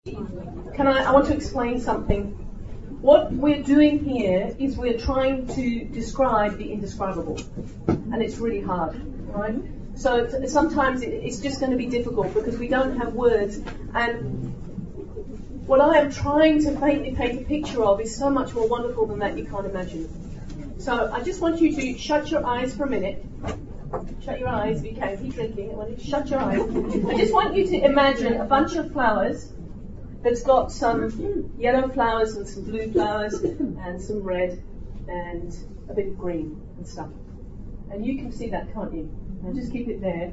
I want to explain something. What we're doing here is we're trying to describe the indescribable, and it's really hard, right? So sometimes it's just going to be difficult because we don't have words, and what I am trying to faintly paint a picture of is so much more wonderful than that you can't imagine. So I just want you to shut your eyes for a minute. Shut your eyes if you can. Keep drinking. I want you to shut your eyes. I just want you to imagine a bunch of flowers that's got some yellow flowers and some blue flowers and some red and a bit of green and stuff. And you can see that, can't you? Now just keep it there.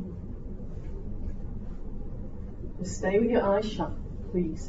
Just stay with your eyes shut, please.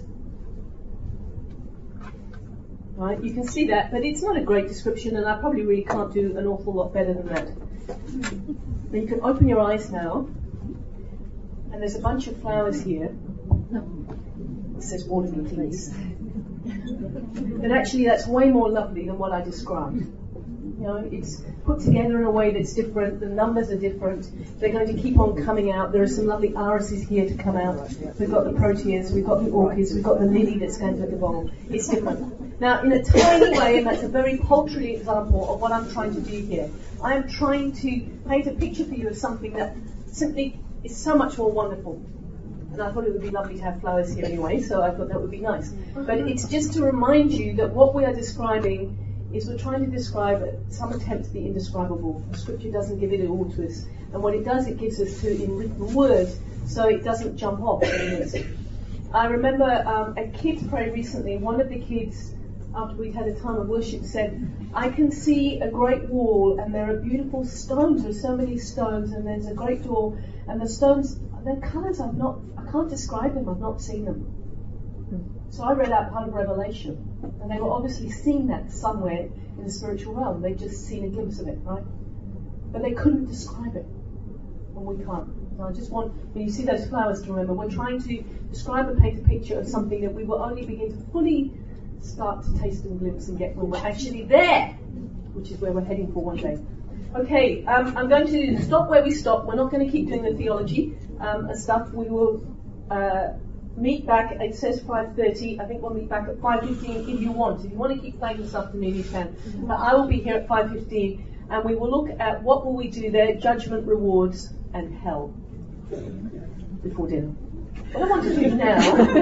Right, you can see that, but it's not a great description, and I probably really can't do an awful lot better than that. Now you can open your eyes now, and there's a bunch of flowers here. It says water me please. But actually that's way more lovely than what I described. You know, it's put together in a way that's different, the numbers are different, they're going to keep on coming out. There are some lovely irises here to come out. We've got the proteas, we've got the orchids, we've got the lily that's going to evolve. It's different. Now, in a tiny way, and that's a very paltry example of what I'm trying to do here, I am trying to paint a picture for you of something that simply is so much more wonderful. And I thought it would be lovely to have flowers here anyway, so I thought that would be nice. But it's just to remind you that what we are describing is we're trying to describe some attempt at the indescribable. The scripture doesn't give it all to us. And what it does, it gives us to it in written words, so it doesn't jump off. I remember a kids pray recently. One of the kids, after we'd had a time of worship, said, I can see a great wall and there are beautiful stones. There's so many stones and there's a great door. And the stones, their colours I can't describe them, I've not seen them. So I read out part of Revelation, and they were obviously seeing that somewhere in the spiritual realm. They'd just seen a glimpse of it, right? But they couldn't describe it, and we can't. So I just want, when you see those flowers, to remember we're trying to describe and paint a picture of something that we will only begin to fully start to taste and glimpse and get when we're actually there, which is where we're heading for one day. Okay, I'm going to stop where we stopped. We're not going to keep doing the theology and stuff. We will meet back, it says 5:30, I think we'll meet back at 5:15 if you want. If you want to keep playing this afternoon, you can. But I will be here at 5:15, and we will look at what will we do there, judgment, rewards, and hell, before dinner. What I want to do now...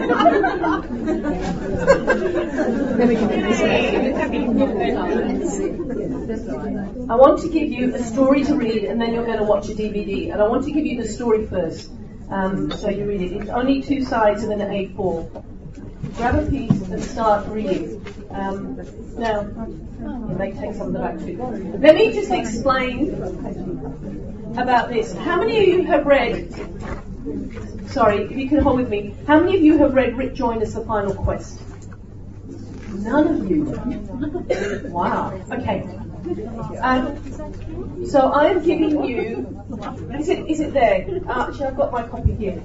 I want to give you a story to read, and then you're going to watch a DVD. And I want to give you the story first. So you read it. It's only 2 sides of an A4. Grab a piece and start reading. Now, you may take some of the back too. Let me just explain about this. How many of you have read, sorry, if you can hold with me, how many of you have read Rick Joyner's The Final Quest? None of you. Wow. Okay. So I'm giving you, is it there? Actually, I've got my copy here.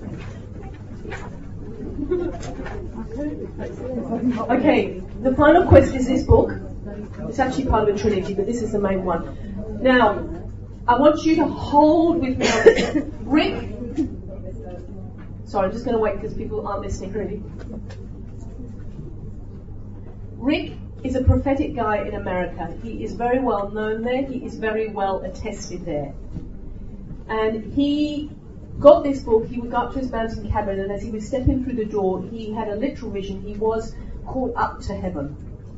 Okay, The Final Quest is this book. It's actually part of a trilogy, but this is the main one. Now, I want you to hold with me on this. Rick, sorry, I'm just going to wait because people aren't listening really. Rick is a prophetic guy in America. He is very well known there. He is very well attested there. And he got this book. He would go up to his mountain cabin, and as he was stepping through the door, he had a literal vision. He was caught up to heaven.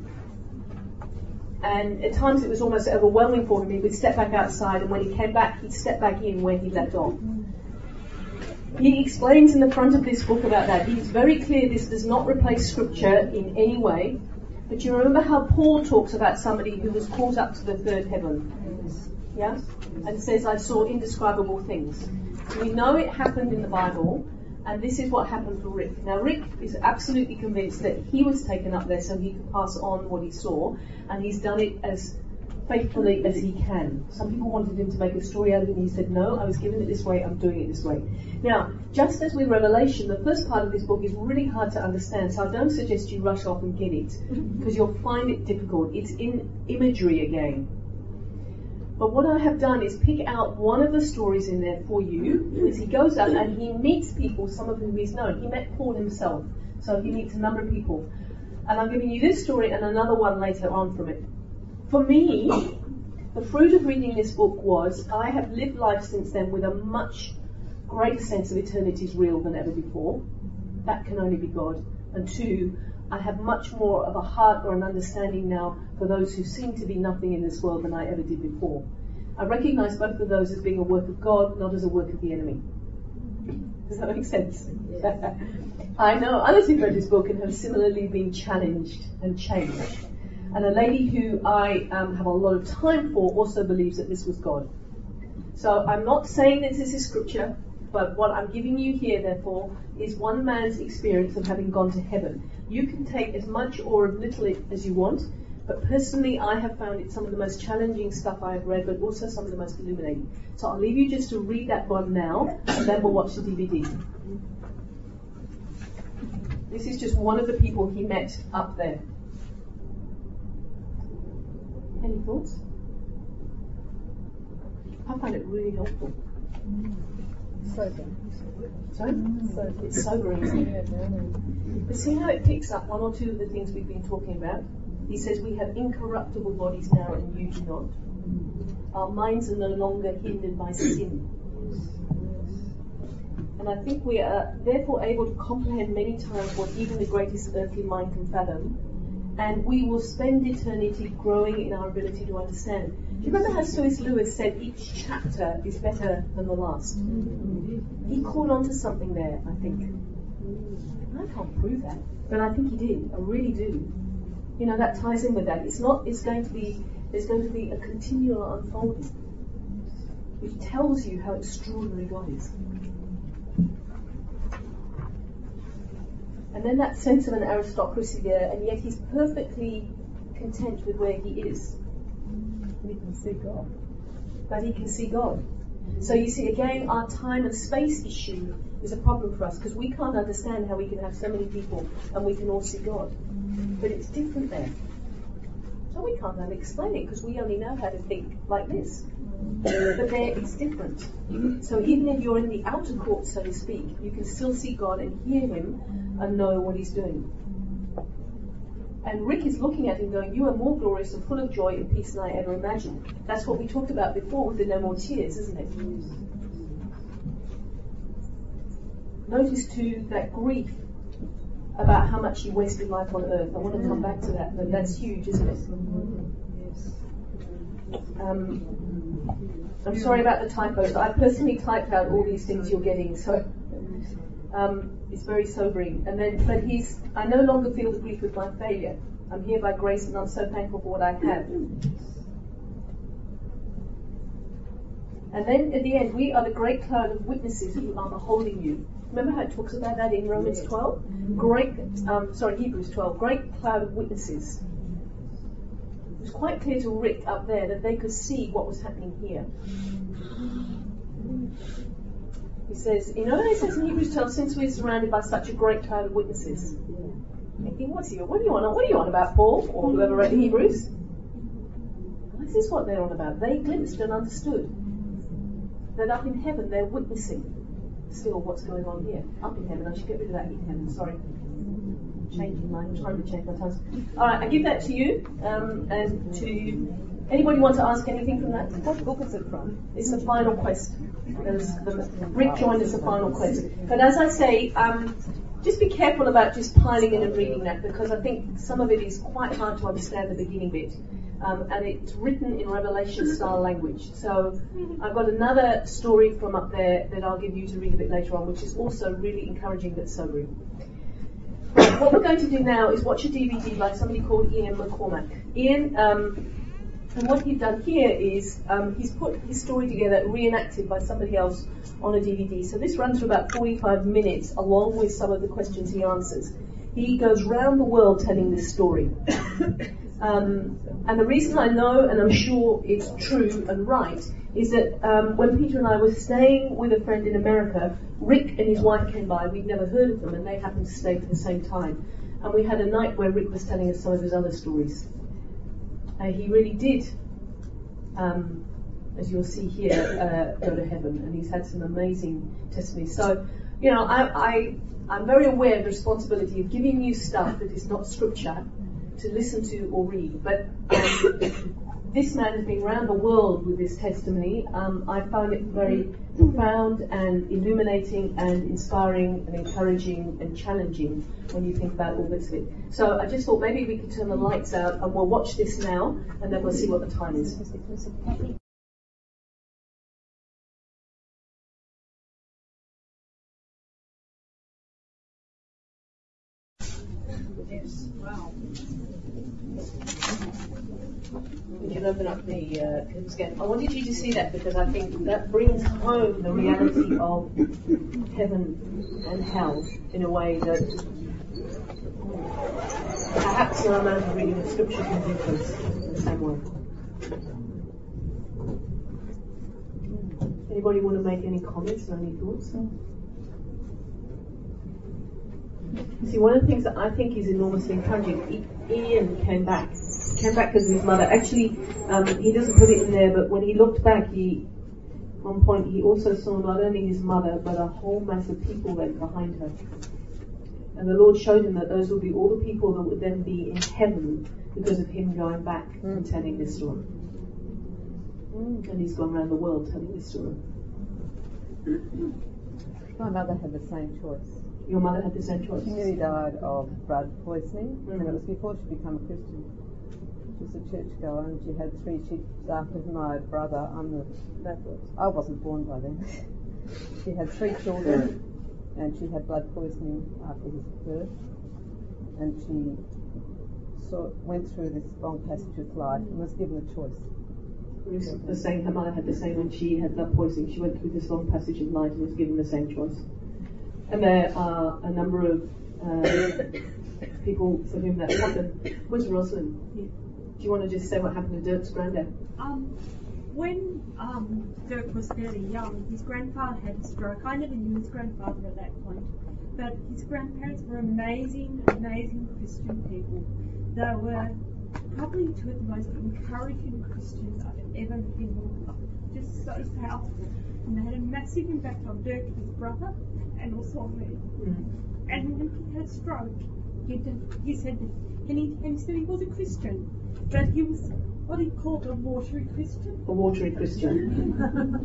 And at times it was almost overwhelming for him. He would step back outside, and when he came back, he'd step back in where he left off. He explains in the front of this book about that. He's very clear this does not replace scripture in any way. But you remember how Paul talks about somebody who was caught up to the third heaven? Yeah? And says, I saw indescribable things. We know it happened in the Bible, and this is what happened for Rick. Now, Rick is absolutely convinced that he was taken up there so he could pass on what he saw, and he's done it as faithfully as he can. Some people wanted him to make a story out of it, and he said, no, I was given it this way, I'm doing it this way. Now, just as with Revelation, the first part of this book is really hard to understand, so I don't suggest you rush off and get it, because you'll find it difficult. It's in imagery again. But what I have done is pick out one of the stories in there for you, as he goes out and he meets people, some of whom he's known. He met Paul himself, so he meets a number of people. And I'm giving you this story and another one later on from it. For me, the fruit of reading this book was I have lived life since then with a much greater sense of eternity is real than ever before. That can only be God. And two, I have much more of a heart or an understanding now for those who seem to be nothing in this world than I ever did before. I recognize both of those as being a work of God, not as a work of the enemy. Does that make sense? Yeah. I know others who've read this book and have similarly been challenged and changed. And a lady who I have a lot of time for also believes that this was God. So I'm not saying that this is scripture, but what I'm giving you here, therefore, is one man's experience of having gone to heaven. You can take as much or as little as you want, but personally I have found it some of the most challenging stuff I have read, but also some of the most illuminating. So I'll leave you just to read that one now, and then we'll watch the DVD. This is just one of the people he met up there. Any thoughts? I find it really helpful. Sobering. Sorry? It's sobering, isn't it? But see how it picks up one or two of the things we've been talking about? He says we have incorruptible bodies now and you do not. Our minds are no longer hindered by sin. And I think we are therefore able to comprehend many times what even the greatest earthly mind can fathom. And we will spend eternity growing in our ability to understand. Do you remember how C.S. Lewis said each chapter is better than the last? He caught on to something there, I think. I can't prove that, but I think he did. I really do. You know, that ties in with that. There's going to be a continual unfolding, which tells you how extraordinary God is. And then that sense of an aristocracy there, and yet he's perfectly content with where he is. We can see God. But he can see God. So you see, again, our time and space issue is a problem for us, because we can't understand how we can have so many people and we can all see God. But it's different there. So we can't really explain it, because we only know how to think like this. But there it's different. So even if you're in the outer court, so to speak, you can still see God and hear him and know what he's doing. And Rick is looking at him going, you are more glorious and full of joy and peace than I ever imagined. That's what we talked about before with the no more tears, isn't it? Notice too that grief about how much he wasted life on earth. I want to come back to that, but that's huge, isn't it? I'm sorry about the typos. I personally typed out all these things you're getting, so it's very sobering. And then, but I no longer feel the grief of my failure. I'm here by grace and I'm so thankful for what I have. And then at the end, we are the great cloud of witnesses who are beholding you. Remember how it talks about that in Romans 12? Hebrews 12. Great cloud of witnesses. It was quite clear to Rick up there that they could see what was happening here. He says, you know what it says in Hebrews 12, since we're surrounded by such a great cloud of witnesses. Thinking, what are you on about, Paul? Or whoever read Hebrews? This is what they're on about. They glimpsed and understood that up in heaven they're witnessing still what's going on here. Up in heaven. I should get rid of that in heaven, sorry. I'm trying to change my tongue. Alright, I give that to you. And to anybody want to ask anything from that? What book is it from? It's the Final Quest. Rick joined us, the Final Quest. But as I say, just be careful about just piling in and reading that, because I think some of it is quite hard to understand the beginning bit. And it's written in Revelation style language. So I've got another story from up there that I'll give you to read a bit later on, which is also really encouraging but sobering. What we're going to do now is watch a DVD by somebody called Ian McCormack. Ian, and what he's done here is he's put his story together, reenacted by somebody else on a DVD. So this runs for about 45 minutes, along with some of the questions he answers. He goes round the world telling this story. And the reason I know, and I'm sure it's true and right, is that when Peter and I were staying with a friend in America, Rick and his wife came by. We'd never heard of them, and they happened to stay for the same time. And we had a night where Rick was telling us some of his other stories. He really did as you'll see here, go to heaven, and he's had some amazing testimonies. So, I'm very aware of the responsibility of giving you stuff that is not scripture to listen to or read. But this man has been around the world with this testimony. I found it very profound and illuminating and inspiring and encouraging and challenging when you think about all bits of it. So I just thought maybe we could turn the lights out and we'll watch this now, and then we'll see what the time is. Yes. Wow. We can open up the scan. I wanted you to see that because I think that brings home the reality of heaven and hell in a way that perhaps no amount of reading of scripture can do for us in the same way. Anybody want to make any comments or any thoughts? See, one of the things that I think is enormously encouraging, Ian came back because of his mother. Actually, he doesn't put it in there, but when he looked back, one point he also saw not only his mother, but a whole mass of people then behind her. And the Lord showed him that those would be all the people that would then be in heaven because of him going back and telling this story. And he's gone around the world telling this story. My mother had the same choice. Your mother had the same choice? She nearly died of blood poisoning, and it was before she became a Christian. She was a churchgoer, and she had 3 children after my brother. I wasn't born by then. She had 3 children, and she had blood poisoning after his birth, and she went through this long passage of life and was given a choice. The same, her mother had the same when she had blood poisoning. She went through this long passage of life and was given the same choice. And there are a number of people for whom that happened. Where's Rosalind? Do you want to just say what happened to Dirk's granddad? When Dirk was fairly young, his grandfather had a stroke. I never knew his grandfather at that point, but his grandparents were amazing Christian people. They were probably 2 of the most encouraging Christians I've ever met in my life. Just so powerful. And they had a massive impact on Dirk, his brother, and also on me. And when he had a stroke, he said he was a Christian, but he was what he called a watery Christian. A watery Christian.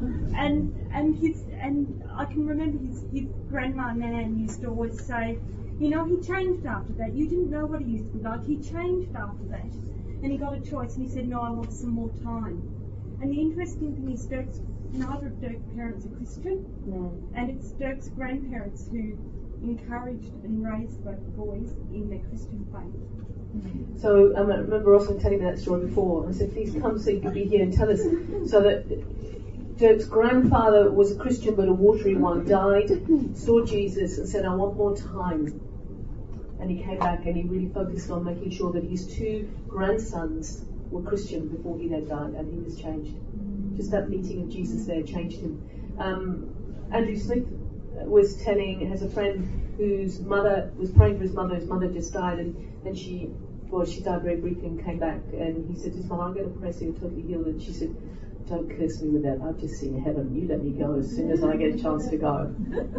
and I can remember his grandma Nan used to always say, he changed after that. You didn't know what he used to be like. He changed after that, and he got a choice, and he said, "No, I want some more time." And the interesting thing is, neither of Dirk's parents are Christian, and it's Dirk's grandparents who encouraged and raised both boys in their Christian faith. So I remember Rosalind telling me that story before. I said, please come so you can be here and tell us. So that Dirk's grandfather was a Christian but a watery one, died, saw Jesus and said, I want more time. And he came back and he really focused on making sure that his 2 grandsons were Christian before he had died, and he was changed. Just that meeting of Jesus there changed him. Andrew Smith has a friend whose mother was praying for his mother just died, and she died very briefly and came back, and he said to his mum, I'm going to pray so you're totally healed, and she said, don't curse me with that, I've just seen heaven, you let me go as soon as I get a chance to go.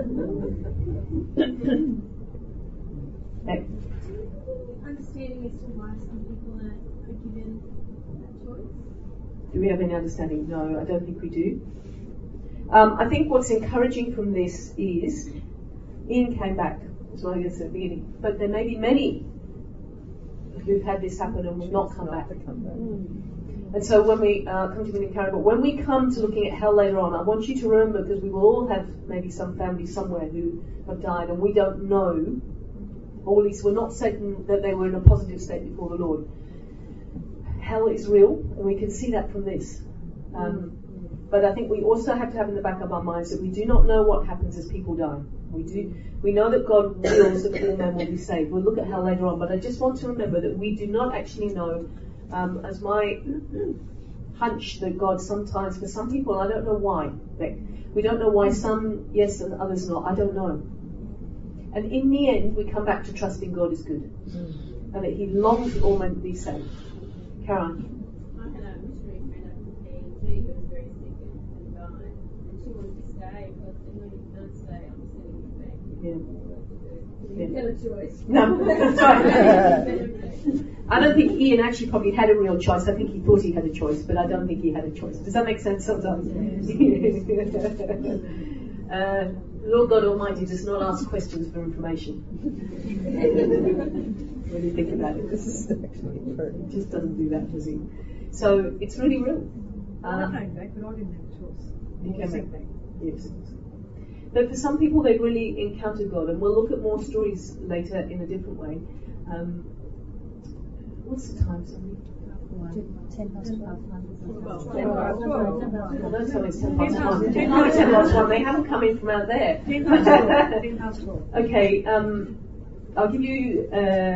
Understanding as to why some people are given that choice? Do we have any understanding? No, I don't think we do. I think what's encouraging from this is Ian came back, that's what I guess at the beginning, but there may be many who've had this happen and will not come back. And so when we come to being encouraged, but when we come to looking at hell later on, I want you to remember, because we will all have maybe some family somewhere who have died and we don't know, or at least we're not certain that they were in a positive state before the Lord. Hell is real, and we can see that from this. But I think we also have to have in the back of our minds that we do not know what happens as people die. We know that God wills that all men will be saved. We'll look at hell later on, but I just want to remember that we do not actually know, as my hunch, that God sometimes, for some people, I don't know why. We don't know why some yes and others not. I don't know. And in the end, we come back to trusting God is good, and that He longs for all men to be saved. Caroline. I had a missionary friend up in PNG who was very sick, Yeah. You had a choice. No, that's right. I don't think Ian actually probably had a real choice. I think he thought he had a choice, but I don't think he had a choice. Does that make sense sometimes? Lord God Almighty does not ask questions for information. When you think about it, this is actually true. He just doesn't do that, does he? So it's really real. I came back, but I didn't have a choice. You came back. Yes. But for some people, they've really encountered God, and we'll look at more stories later in a different way. What's the time, Sonny? 10 past 12. Well, don't tell me it's 10 past 1. 10 past 1. They haven't come in from out there. 10 past 12. Okay, I'll give you.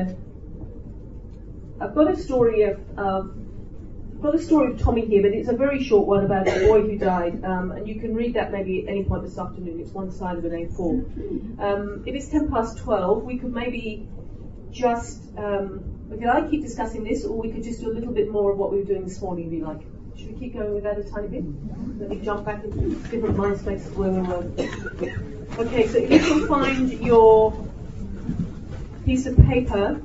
I've got a story of Tommy here, but it's a very short one about a boy who died, and you can read that maybe at any point this afternoon. It's one side of an A4. If it's 10 past 12, we could maybe just. We could either keep discussing this, or we could just do a little bit more of what we were doing this morning, if you like. Should we keep going with that a tiny bit? Let me jump back into different mind spaces where we were. Okay, so if you can find your piece of paper.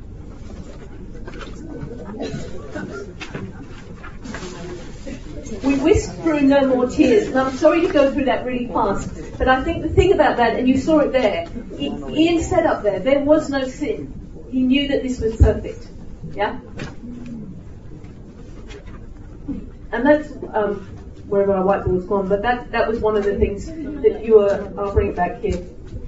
We whisked through No More Tears, and I'm sorry to go through that really fast, but I think the thing about that, and you saw it there, Ian said up there was no sin. He knew that this was perfect. Yeah? And that's wherever our whiteboard's gone, but that was one of the things that you were. I'll bring it back here.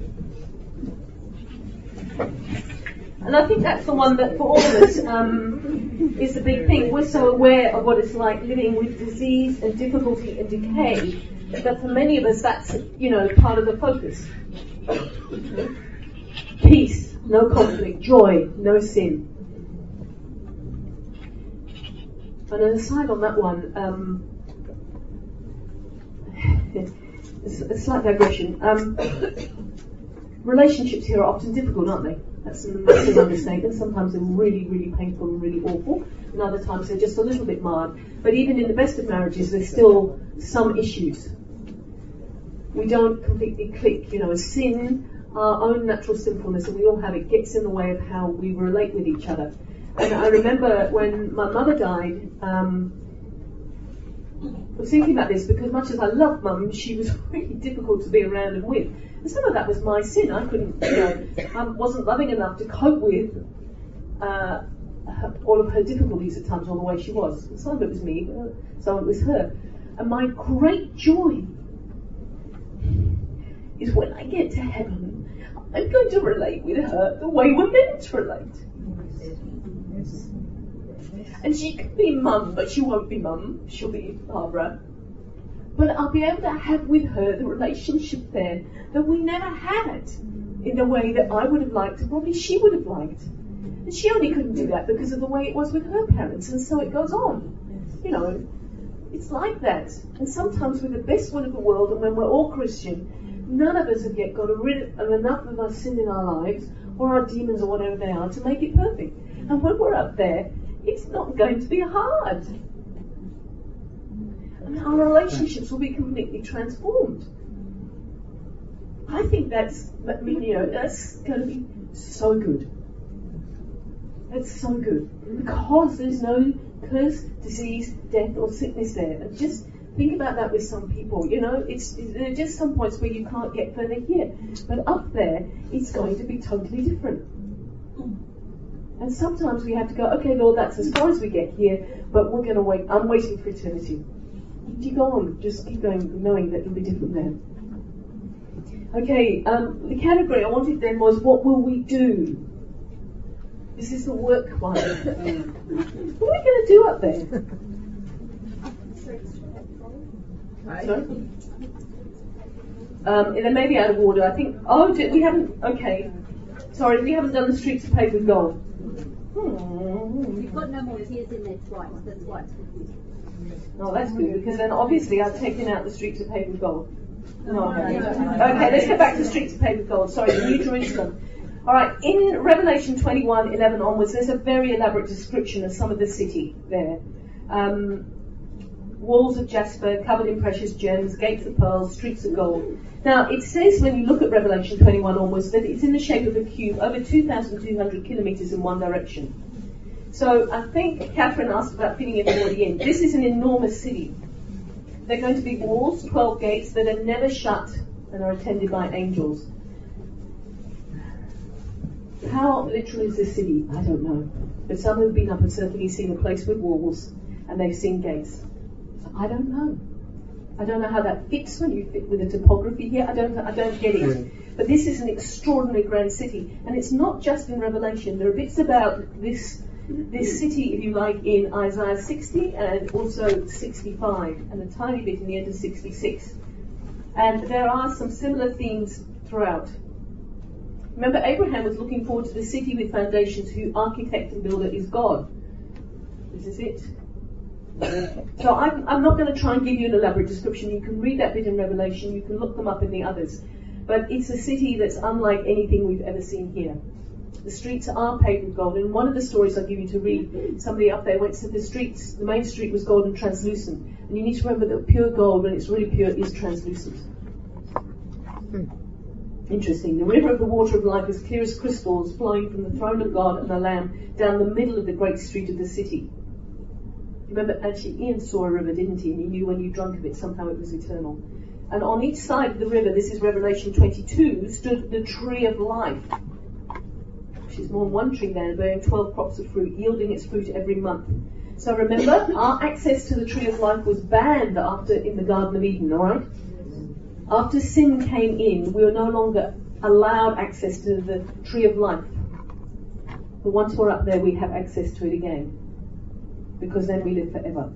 And I think that's the one that for all of us is the big thing. We're so aware of what it's like living with disease and difficulty and decay that for many of us that's, part of the focus. Peace, no conflict, joy, no sin. And an aside on that one, it's a slight digression. Relationships here are often difficult, aren't they? That's a massive understatement. Sometimes they're really, really painful and really awful, and other times they're just a little bit marred. But even in the best of marriages, there's still some issues. We don't completely click. Sin, our own natural sinfulness, and we all have it, gets in the way of how we relate with each other. And I remember when my mother died, I was thinking about this because much as I loved Mum, she was really difficult to be around and with. And some of that was my sin. I couldn't, I wasn't loving enough to cope with all of her difficulties at times, all the way she was. And some of it was me, some of it was her. And my great joy is when I get to heaven, I'm going to relate with her the way we're meant to relate. And she could be Mum, but she won't be Mum. She'll be Barbara. But I'll be able to have with her the relationship there that we never had in the way that I would have liked and probably she would have liked. And she only couldn't do that because of the way it was with her parents, and so it goes on. It's like that. And sometimes with the best will of the world, and when we're all Christian, none of us have yet got rid of enough of our sin in our lives, or our demons or whatever they are, to make it perfect. And when we're up there, it's not going to be hard. And our relationships will be completely transformed. I think that's going to be so good. It's so good. Because there's no curse, disease, death or sickness there. And just think about that with some people. There are just some points where you can't get further here. But up there, it's going to be totally different. And sometimes we have to go, okay, Lord, that's as far as we get here, but we're going to wait. I'm waiting for eternity. You go on, just keep going, knowing that it'll be different there. Okay, the category I wanted then was, what will we do? This is the work one. What are we going to do up there? Sorry? They may be out of order. I think, we haven't, okay. Sorry, we haven't done the streets paved with gold. We've got No More Tears in there twice. That's why it's confusing. Oh, that's good, because then obviously I've taken out the streets of paved with gold. No, okay, let's go back to the streets of paved with gold. Sorry, the New Jerusalem. Alright, in Revelation 21:11 onwards, there's a very elaborate description of some of the city there. walls of jasper, covered in precious gems, gates of pearls, streets of gold. Now, it says when you look at Revelation 21 onwards that it's in the shape of a cube, over 2,200 kilometres in one direction. So I think Catherine asked about fitting everybody in. This is an enormous city. There are going to be walls, 12 gates that are never shut and are attended by angels. How literal is this city? I don't know. But some have been up and certainly seen a place with walls and they've seen gates. I don't know. I don't know how that fits when you fit with the topography here. I don't get it. But this is an extraordinary grand city. And it's not just in Revelation. There are bits about this city, if you like, in Isaiah 60 and also 65 and a tiny bit in the end of 66. And there are some similar themes throughout. Remember, Abraham was looking forward to the city with foundations whose architect and builder is God. This is it. So I'm not going to try and give you an elaborate description. You can read that bit in Revelation. You can look them up in the others. But it's a city that's unlike anything we've ever seen here. The streets are paved with gold. And one of the stories I'll give you to read, somebody up there went to the main street was gold and translucent. And you need to remember that pure gold, when it's really pure, is translucent. Interesting. The river of the water of life is clear as crystals, flowing from the throne of God and the Lamb down the middle of the great street of the city. Remember, actually, Ian saw a river, didn't he? And he knew when you drank of it, somehow it was eternal. And on each side of the river, this is Revelation 22, stood the tree of life, which is more than one tree there, bearing 12 crops of fruit, yielding its fruit every month. So remember, our access to the tree of life was banned in the Garden of Eden, all right? After sin came in, we were no longer allowed access to the tree of life. But once we're up there, we have access to it again, because then we live forever.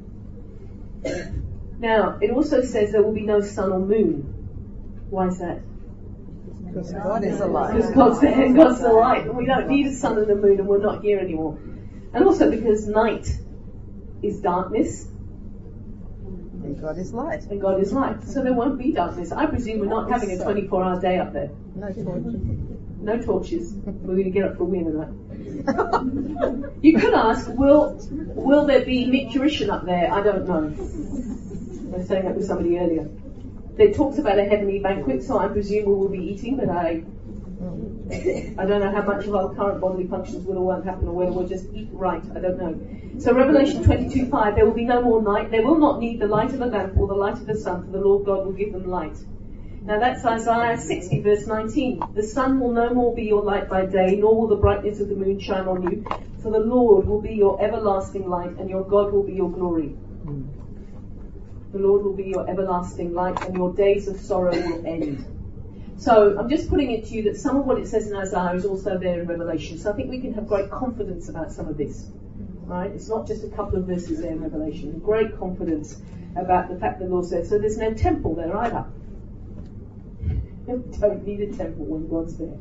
Now, it also says there will be no sun or moon. Why is that? Because God is the light. Because God's the light, and we don't need a sun and a moon, and we're not here anymore. And also because night is darkness, And God is light. and God is light. So there won't be darkness. I presume we're not having a 24-hour day up there. No torches. No torches. We're going to get up for a win tonight. You could ask, will there be micturation up there? I don't know. I was saying that with somebody earlier. They talked about a heavenly banquet, so I presume we will be eating, but I don't know how much of our current bodily functions will or won't happen, or whether we'll just eat right. I don't know. So Revelation 22:5, there will be no more night. They will not need the light of a lamp or the light of the sun, for the Lord God will give them light. Now that's Isaiah 60 verse 19. The sun will no more be your light by day, nor will the brightness of the moon shine on you, for the Lord will be your everlasting light, and your God will be your glory. The Lord will be your everlasting light, and your days of sorrow will end. So I'm just putting it to you that some of what it says in Isaiah is also there in Revelation. So I think we can have great confidence about some of this. Right? It's not just a couple of verses there in Revelation. Great confidence about the fact that the Lord said. So there's no temple there either. We don't need a temple when God's there.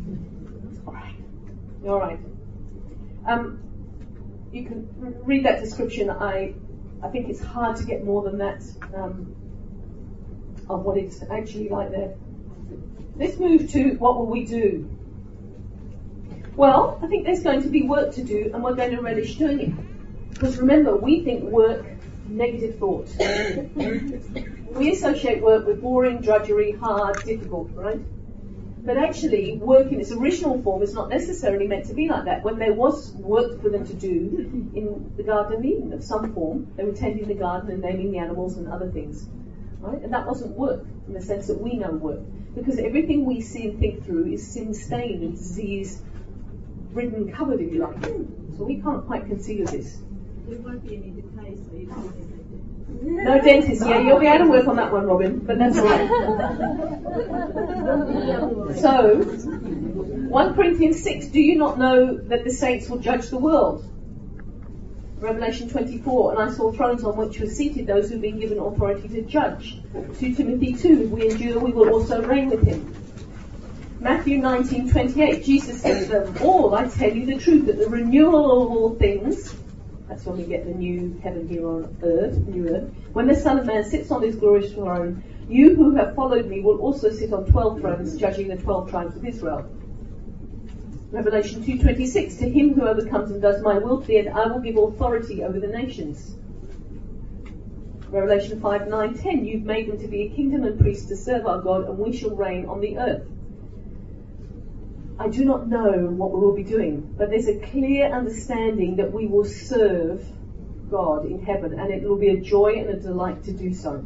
All right. You can read that description. I think it's hard to get more than that of what it's actually like there. Let's move to what will we do? Well, I think there's going to be work to do, and we're going to relish doing it. Because remember, we think work, negative thought. We associate work with boring, drudgery, hard, difficult, right? But actually, work in its original form is not necessarily meant to be like that. When there was work for them to do in the Garden of Eden of some form, they were tending the garden and naming the animals and other things. Right? And that wasn't work in the sense that we know work. Because everything we see and think through is sin-stained and disease-ridden, covered, if you like. So we can't quite conceive of this. There won't be any decay, so you don't need No dentist, yeah, you'll be able to work on that one, Robin, but that's all right. So, 1 Corinthians 6, do you not know that the saints will judge the world? Revelation 24, and I saw thrones on which were seated those who have been given authority to judge. 2 Timothy 2, if we endure, we will also reign with him. Matthew 19:28, Jesus says to them, all, I tell you the truth, that the renewal of all things, that's when we get the new heaven here on earth, new earth, when the Son of Man sits on his glorious throne, you who have followed me will also sit on 12 thrones, judging the 12 tribes of Israel. Revelation 2:26, to him who overcomes and does my will to the end, I will give authority over the nations. Revelation 5, 9, 10, you've made them to be a kingdom and priests to serve our God, and we shall reign on the earth. I do not know what we will be doing, but there's a clear understanding that we will serve God in heaven, and it will be a joy and a delight to do so.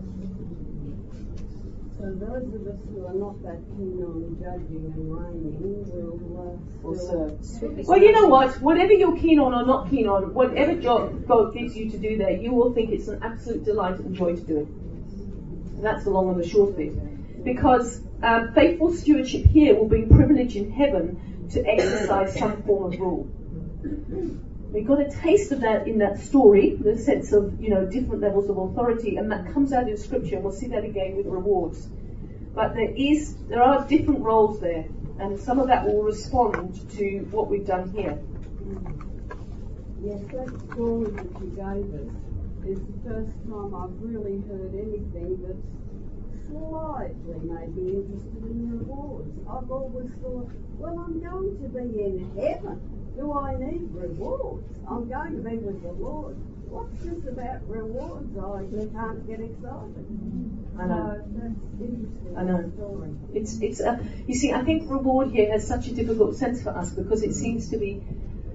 So those of us who are not that keen on judging and reigning will serve. Well, you know what? Whatever you're keen on or not keen on, whatever job God gives you to do there, you will think it's an absolute delight and joy to do it. And that's the long and the short of it. Because faithful stewardship here will bring privilege in heaven to exercise some form of rule. We got a taste of that in that story, the sense of, different levels of authority, and that comes out in Scripture, and we'll see that again with rewards. But there are different roles there, and some of that will respond to what we've done here. Yes, that story that you gave us is the first time I've really heard anything that's slightly maybe interested in rewards. I've always thought, well, I'm going to be in heaven. Do I need rewards? I'm going to be with the Lord. What's this about rewards? I can't get excited. I know. That's interesting. I know. Story. It's you see, I think reward here has such a difficult sense for us because it seems to be,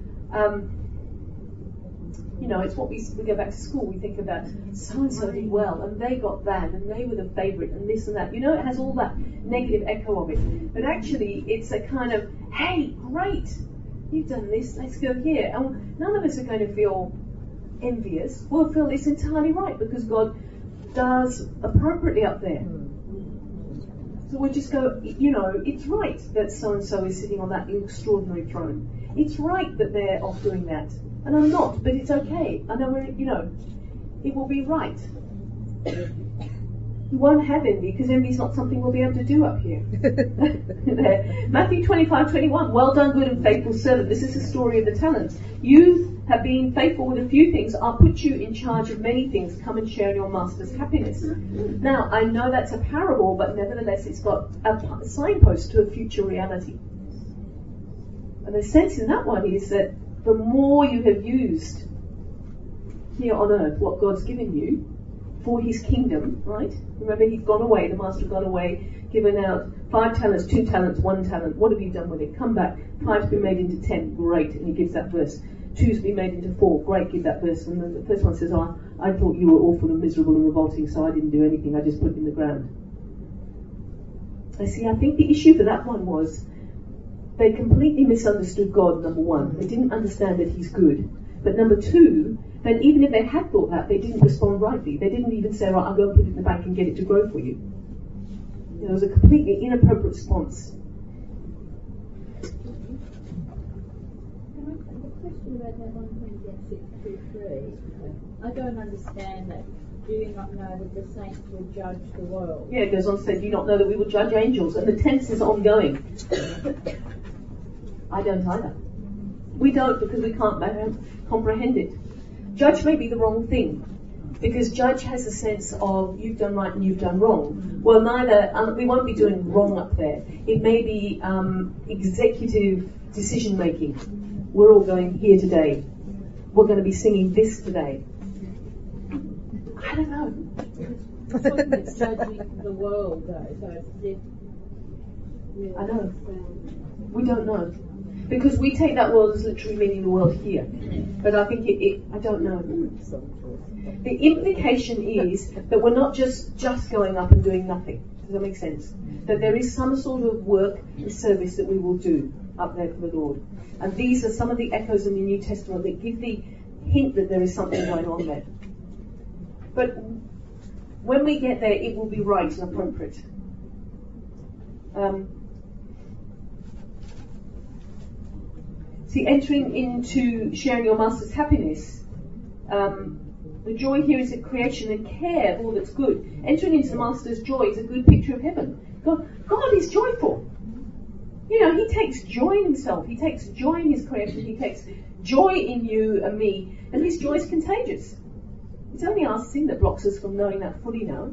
it's what we go back to school. We think about so and so did well, and they got that, and they were the favourite, and this and that. It has all that negative echo of it. But actually, it's a kind of, hey, great. You've done this, let's go here. And none of us are going to feel envious. We'll feel it's entirely right because God does appropriately up there. So we'll just go, it's right that so-and-so is sitting on that extraordinary throne. It's right that they're off doing that. And I'm not, but it's okay. I know it will be right. You won't have envy because envy is not something we'll be able to do up here. Matthew 25:21. Well done, good and faithful servant. This is the story of the talents. You have been faithful with a few things. I'll put you in charge of many things. Come and share in your master's happiness. Now, I know that's a parable, but nevertheless, it's got a signpost to a future reality. And the sense in that one is that the more you have used here on earth what God's given you for his kingdom, right? Remember, he's gone away, the master gone away, given out 5 talents, 2 talents, 1 talent. What have you done with it? Come back. 5's been made into 10. Great. And he gives that verse. 2's been made into 4. Great. Give that verse. And then the first one says, I thought you were awful and miserable and revolting, so I didn't do anything. I just put it in the ground. I think the issue for that one was they completely misunderstood God, number one. They didn't understand that he's good. But number 2, then even if they had thought that, they didn't respond rightly. They didn't even say, right, I'll go and put it in the bank and get it to grow for you. It was a completely inappropriate response. The question about that 1:26-3, I don't understand that. Do you not know that the saints will judge the world? Yeah, it goes on to say, do you not know that we will judge angels? And the tense is ongoing. I don't either. We don't because we can't comprehend it. Judge may be the wrong thing, because judge has a sense of you've done right and you've done wrong. Well, we won't be doing wrong up there. It may be executive decision making. We're all going here today. We're going to be singing this today. I don't know. It's judging the world, though, so it's different. I know. We don't know. Because we take that world as literally meaning the world here. But I think I don't know. The implication is that we're not just going up and doing nothing. Does that make sense? That there is some sort of work and service that we will do up there for the Lord. And these are some of the echoes in the New Testament that give the hint that there is something going on there. But when we get there, it will be right and appropriate. See, entering into sharing your master's happiness, the joy here is a creation and care of all that's good. Entering into the master's joy is a good picture of heaven. God is joyful. He takes joy in himself. He takes joy in his creation. He takes joy in you and me. And his joy is contagious. It's only our sin that blocks us from knowing that fully now.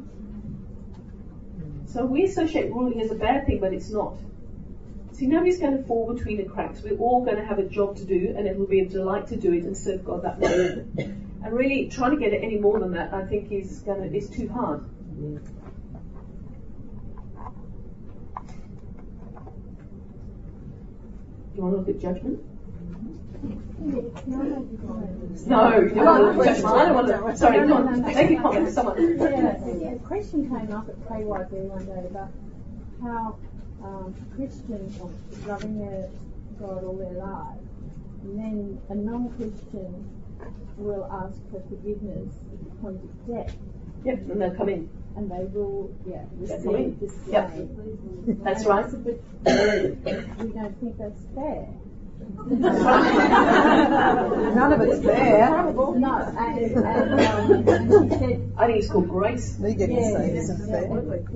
So we associate ruling as a bad thing, but it's not. See, nobody's going to fall between the cracks. We're all going to have a job to do, and it will be a delight to do it and serve God that way. And really trying to get it any more than that, I think, is too hard. Yes. Do you want to look at judgment? No, I don't want to. Sorry, go on. Make a comment. Someone. A question came up at KYB one day about how Christians are loving their God all their lives, and then a non-Christian will ask for forgiveness at the point of death. Yep, and they'll come in. And they will, That's right. receive the Yep. slave. That's right. We don't think that's fair. None of it's fair. No, and she said, I think it's called grace. Me getting saved isn't fair.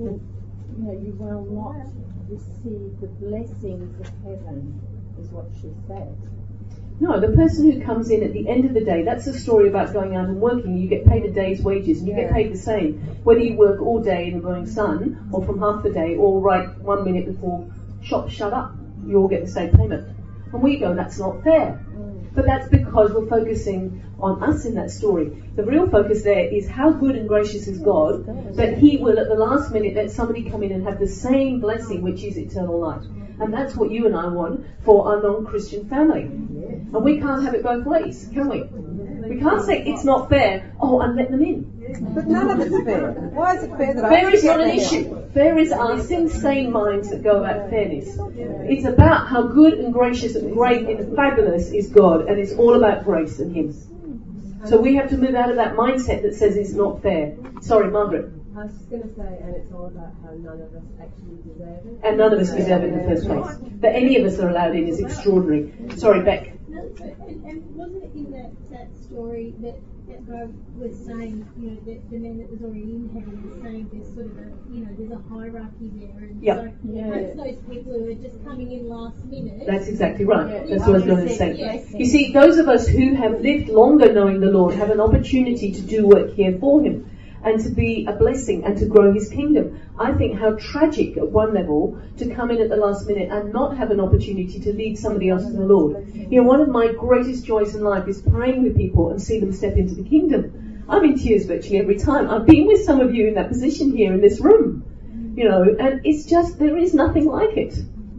you will not receive the blessings of heaven, is what she said. No, the person who comes in at the end of the day, that's a story about going out and working. You get paid a day's wages, and you get paid the same, whether you work all day in the burning sun, or from half the day, or right 1 minute before shops shut up. You all get the same payment. And we go, that's not fair. But that's because we're focusing on us in that story. The real focus there is how good and gracious is God that He will at the last minute let somebody come in and have the same blessing, which is eternal life. And that's what you and I want for our non-Christian family. And we can't have it both ways, can we? We can't say it's not fair, and let them in. But none of it's fair. Why is it fair that Fair I is get not an there? issue. Fair is our sin-stained minds that go about fairness. It's about how good and gracious and great and fabulous is God, and it's all about grace and Him. So we have to move out of that mindset that says it's not fair. Sorry, Margaret. I was just going to say, and it's all about how none of us actually deserve it. And none of us deserve it in the first place. That any of us are allowed in is extraordinary. Sorry, Beck. And wasn't it in that story that God was saying, that the man that was already in heaven was saying there's sort of there's a hierarchy there, and so perhaps those people who are just coming in last minute. That's exactly right. That's what I was going to say. You see, those of us who have lived longer knowing the Lord have an opportunity to do work here for Him, and to be a blessing and to grow His kingdom. I think how tragic at one level to come in at the last minute and not have an opportunity to lead somebody else to the Lord. One of my greatest joys in life is praying with people and see them step into the kingdom. I'm in tears virtually every time. I've been with some of you in that position here in this room. And it's just, there is nothing like it.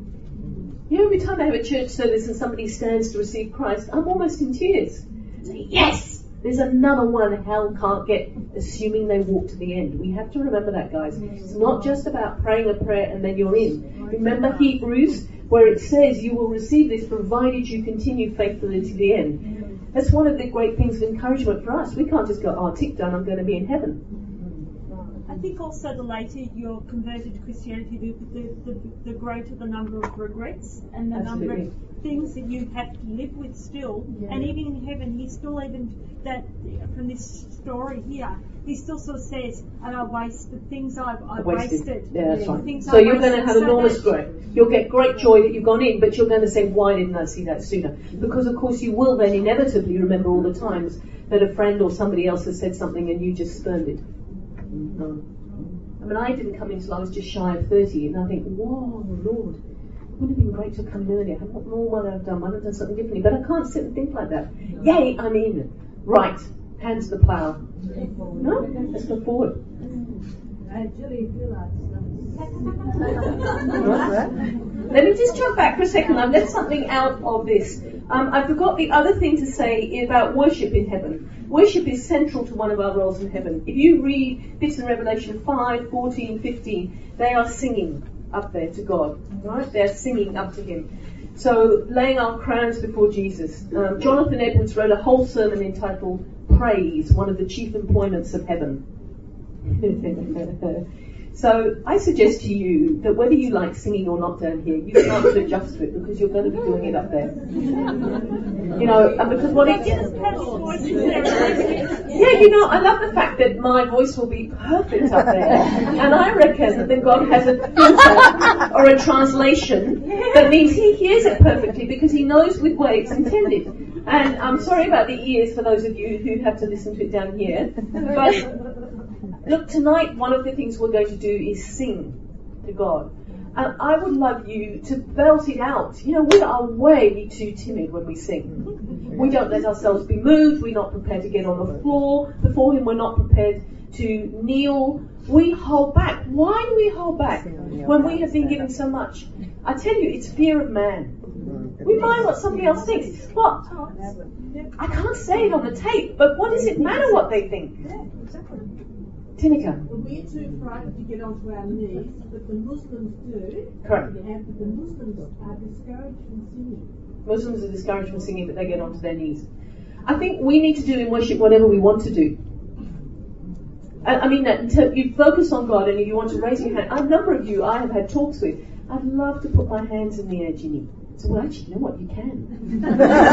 Every time I have a church service and somebody stands to receive Christ, I'm almost in tears. I say, yes! There's another one hell can't get, assuming they walk to the end. We have to remember that, guys. It's not just about praying a prayer and then you're in. Remember Hebrews, where it says you will receive this provided you continue faithfully to the end. That's one of the great things of encouragement for us. We can't just go, tick done, I'm going to be in heaven. I think also the later you're converted to Christianity, the greater the number of regrets and the number of things that you have to live with still. And even in heaven, He still, even that from this story here, He still sort of says, and I wasted things I've wasted. Yeah, that's right. So you're going to have enormous growth. You'll get great joy that you've gone in, but you're going to say, why didn't I see that sooner? Because of course you will then inevitably remember all the times that a friend or somebody else has said something and you just spurned it. I didn't come in until I was just shy of 30, and I think, whoa, Lord, it would have been great to have come in earlier. What more would I have done? I'd have done something differently. But I can't sit and think like that. Yay, I'm in. Right, hands to the plough. No, let's go forward. Julie, if you like Let me just jump back for a second. I've left something out of this. I forgot the other thing to say about worship in heaven. Worship is central to one of our roles in heaven. If you read bits in Revelation 5, 14, 15, they are singing up there to God, right? They're singing up to Him. So, laying our crowns before Jesus. Jonathan Edwards wrote a whole sermon entitled Praise, one of the chief employments of heaven. So I suggest to you that whether you like singing or not down here, you start to adjust to it because you're going to be doing it up there. And because what it is, I love the fact that my voice will be perfect up there, and I reckon that God has a filter or a translation that means He hears it perfectly because He knows which way it's intended. And I'm sorry about the ears for those of you who have to listen to it down here, but look, tonight one of the things we're going to do is sing to God. And I would love you to belt it out. You know, we are way too timid when we sing. We don't let ourselves be moved. We're not prepared to get on the floor before Him. We're not prepared to kneel. We hold back. Why do we hold back when we have been given so much? I tell you, it's fear of man. We mind what somebody else thinks. What? I can't say it on the tape, but what does it matter what they think? Tinica. We're too frightened to get onto our knees, but the Muslims do. Correct. And the Muslims are discouraged from singing. Muslims are discouraged from singing, but they get onto their knees. I think we need to do in worship whatever we want to do. I mean, that you focus on God, and if you want to raise your hand, a number of you I have had talks with, I'd love to put my hands in the air, Ginny. So, well, actually, you know what? You can.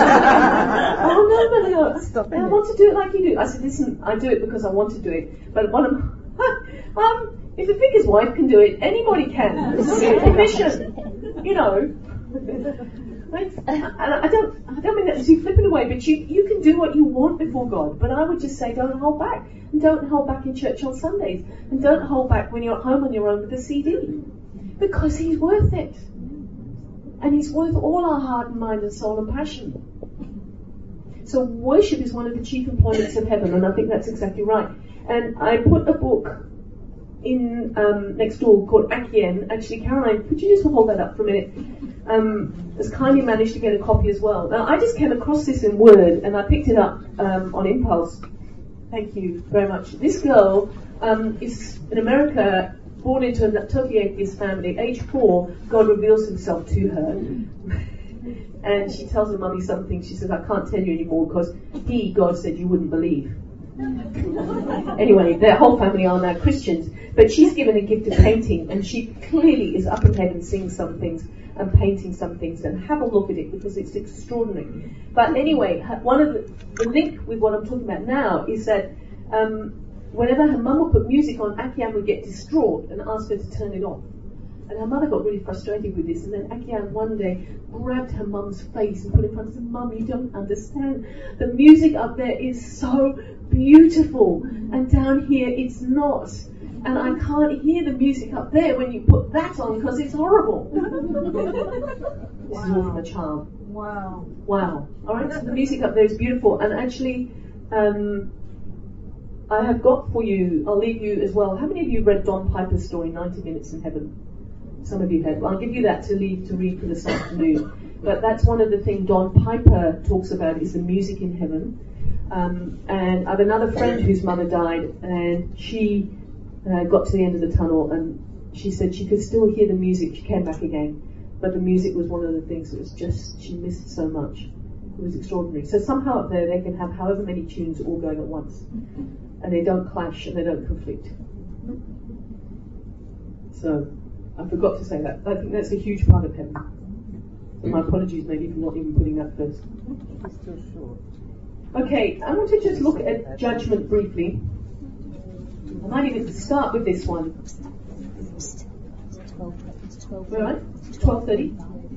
Oh, no. I want to do it like you do. I said, listen, I do it because I want to do it. But if the vicar's wife can do it, anybody can. It's a simple mission, you know. And I don't mean that as you flipping away, but you can do what you want before God. But I would just say, don't hold back. And don't hold back in church on Sundays. And don't hold back when you're at home on your own with a CD. Because He's worth it. And He's worth all our heart and mind and soul and passion. So worship is one of the chief employments of heaven, and I think that's exactly right. And I put a book in next door called Akien. Actually, Caroline, could you just hold that up for a minute? Has kindly managed to get a copy as well. Now, I just came across this in Word, and I picked it up on impulse. Thank you very much. This girl is in America, born into a totally atheist family. Age 4, God reveals Himself to her. And she tells her mummy something. She says, I can't tell you anymore because God said you wouldn't believe. Anyway, their whole family are now Christians. But she's given a gift of painting, and she clearly is up in heaven seeing some things and painting some things. And have a look at it because it's extraordinary. But anyway, one of the link with what I'm talking about now is that whenever her mum would put music on, Akian would get distraught and ask her to turn it off. And her mother got really frustrated with this, and then Akian one day grabbed her mum's face and put it in front and said, Mum, you don't understand. The music up there is so beautiful, and down here it's not. And I can't hear the music up there when you put that on because it's horrible. This is all from a child. Wow. Alright, so the music up there is beautiful, and actually I have got for you, I'll leave you as well. How many of you read Don Piper's story, 90 Minutes in Heaven? Some of you had. Well, I'll give you that to read for this afternoon. But that's one of the things Don Piper talks about is the music in heaven. And I have another friend whose mother died, and she got to the end of the tunnel, and she said she could still hear the music. She came back again, but the music was one of the things that was just, she missed so much. It was extraordinary. So somehow up there they can have however many tunes all going at once, and they don't clash and they don't conflict. So I forgot to say that. I think that's a huge part of heaven. So my apologies maybe for not even putting that first. It's still short. Okay, I want to just look at judgment briefly. I might even start with this one. We're on 12:30.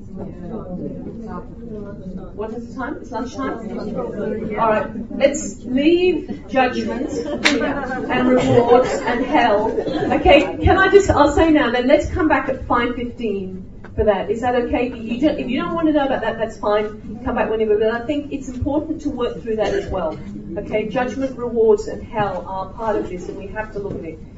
What is the time? It's lunchtime? Alright, let's leave judgment and rewards and hell. Okay, I'll say now, then let's come back at 5:15 for that. Is that okay? If you don't want to know about that, that's fine. Come back whenever. But I think it's important to work through that as well. Okay, judgment, rewards and hell are part of this, and we have to look at it.